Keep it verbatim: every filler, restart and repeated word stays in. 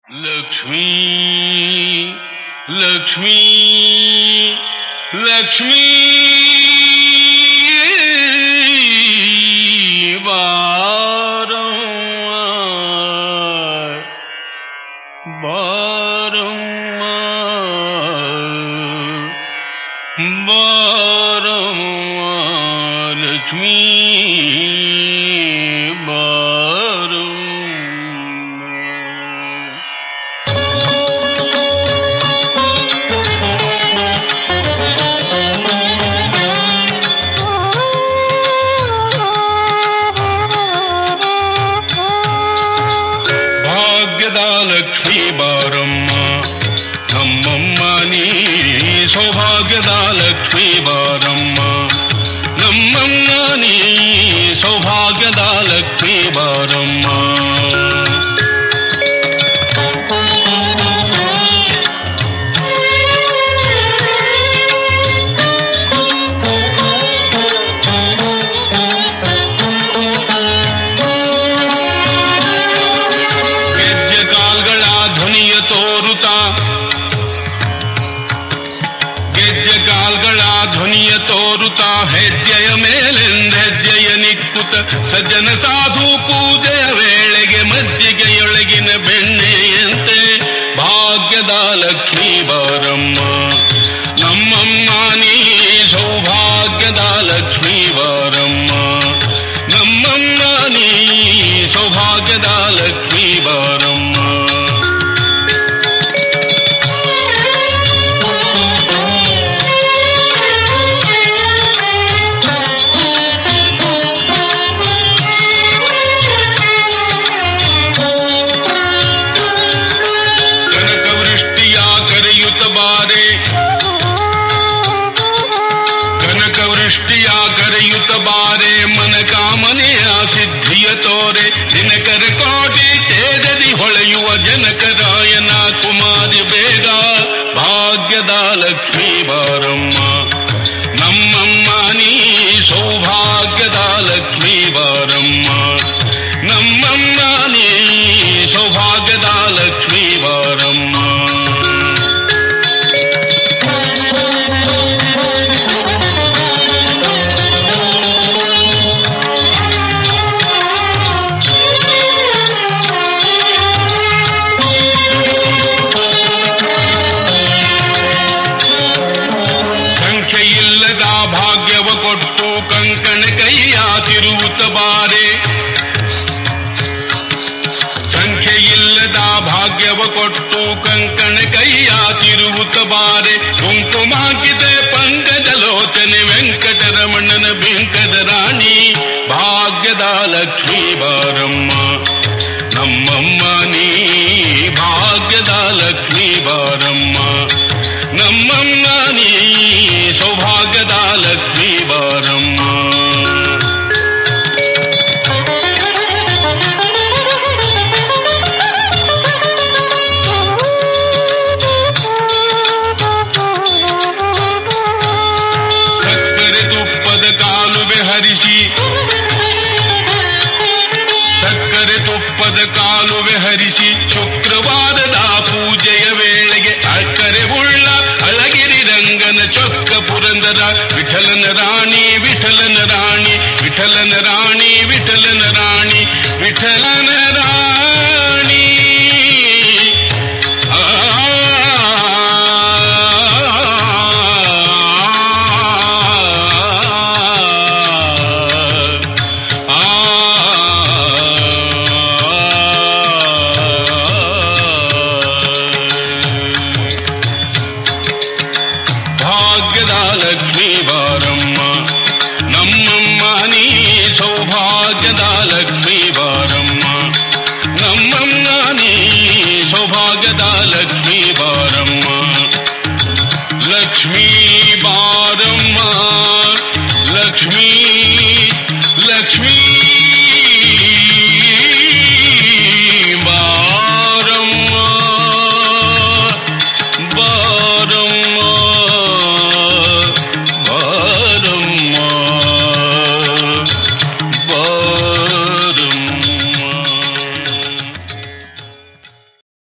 ಲಕ್ಷ್ಮೀ ಲಕ್ಷ್ಮೀ ಲಕ್ಷ್ಮೀ ಬಾರವ್ವ ಬಾರವ್ವ ಬಾರವ್ವ ಲಕ್ಷ್ಮೀ ಲಕ್ಷ್ಮೀ ಬಾರಮ್ಮ ನಮ್ಮಮ್ಮ ನೀ ಸೌಭಾಗ್ಯದ ಲಕ್ಷ್ಮೀ ಬಾರಮ್ಮ ನಮ್ಮಮ್ಮ ನೀ ಸೌಭಾಗ್ಯದ ಲಕ್ಷ್ಮೀ ಬಾರಮ್ಮ ಗೆಜ್ಜೆ ಕಾಲ್ಗಳ ಧ್ವನಿಯ ತೋರುತ್ತ ಹೆಜ್ಜೆಯ ಮೇಲೆಂದೆಜ್ಜೆಯ ನಿಕ್ಕುತ್ತ ಸಜ್ಜನ ಸಾಧು ಪೂಜೆಯ ವೇಳೆಗೆ ಮಜ್ಜಿಗೆಯೊಳಗಿನ ಬೆಣ್ಣೆಯಂತೆ ಭಾಗ್ಯದ ಲಕ್ಷ್ಮೀ ಬಾರಮ್ಮ ನಮ್ಮಮ್ಮ ನೀ ಸೌಭಾಗ್ಯದ ಲಕ್ಷ್ಮೀ ಬಾರಮ್ಮ ನಮ್ಮಮ್ಮ ನೀ ಸೌಭಾಗ್ಯದ ಲಕ್ಷ್ಮೀ ಬಾರಮ್ಮ ಕನಕವೃಷ್ಟಿಯ ಕರೆಯುತ್ತ ಬಾರೆ ಮನ ಕಾಮನೆಯ ಸಿದ್ಧಿಯ ತೋರೆ ದಿನಕರ ಕೋಟಿ ತೇಜದಿ ಹೊಳೆಯುವ ಜನಕರಾಯನ ಕುಮಾರಿ ಬೇಗ ಭಾಗ್ಯದ ಲಕ್ಷ್ಮೀ ಬಾರಮ್ಮ ನಮ್ಮಮ್ಮ ನೀ ಸೌಭಾಗ್ಯದ ಲಕ್ಷ್ಮೀ ಬಾರಮ್ಮ ನಮ್ಮಮ್ಮ ನೀ ಸೌಭಾಗ್ಯದ ಲಕ್ಷ್ಮೀ ಬಾರಮ್ಮ ಸಂಖ್ಯೆಯಿಲ್ಲದ ಭಾಗ್ಯವ ಕೊಟ್ಟು ಕಂಕಣ ಕೈಯ ತಿರುವುತ್ತ ಬಾರೆ ಸಂಖ್ಯೆಯಿಲ್ಲದ ಭಾಗ್ಯವ ಕೊಟ್ಟು ಕಂಕಣ ಕೈಯ ತಿರುವುತ್ತ ಬಾರೆ ಕುಂಕುಮಾಕಿದೆ ಪಂಕಜ ಲೋಚನೆ ವೆಂಕಟರಮಣನ ಬಿಂಕದ ರಾಣಿ ಭಾಗ್ಯದ ಲಕ್ಷ್ಮೀ ಬಾರಮ್ಮ ನಮ್ಮಮ್ಮ ನೀ ಭಾಗ್ಯದ ಲಕ್ಷ್ಮೀ ಬಾರಮ್ಮ ನಮ್ಮಮ್ಮ ನೀ ಸೌಭಾಗ್ಯದ